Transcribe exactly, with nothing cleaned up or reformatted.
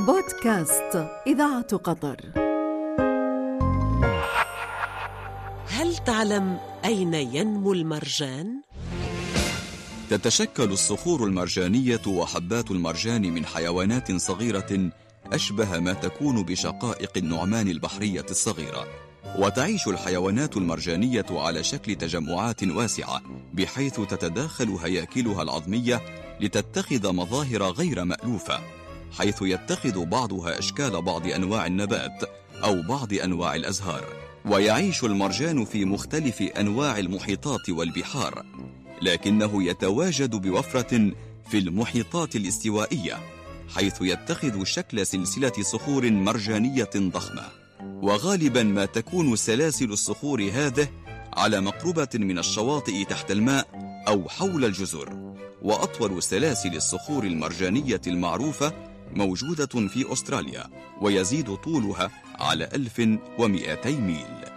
بودكاست إذاعة قطر. هل تعلم أين ينمو المرجان؟ تتشكل الصخور المرجانية وحبات المرجان من حيوانات صغيرة أشبه ما تكون بشقائق النعمان البحرية الصغيرة، وتعيش الحيوانات المرجانية على شكل تجمعات واسعة بحيث تتداخل هياكلها العظمية لتتخذ مظاهر غير مألوفة، حيث يتخذ بعضها أشكال بعض أنواع النبات أو بعض أنواع الأزهار. ويعيش المرجان في مختلف أنواع المحيطات والبحار، لكنه يتواجد بوفرة في المحيطات الاستوائية، حيث يتخذ شكل سلسلة صخور مرجانية ضخمة. وغالبا ما تكون سلاسل الصخور هذه على مقربة من الشواطئ تحت الماء أو حول الجزر. وأطول سلاسل الصخور المرجانية المعروفة موجودة في أستراليا، ويزيد طولها على ألف ومئتي ميل.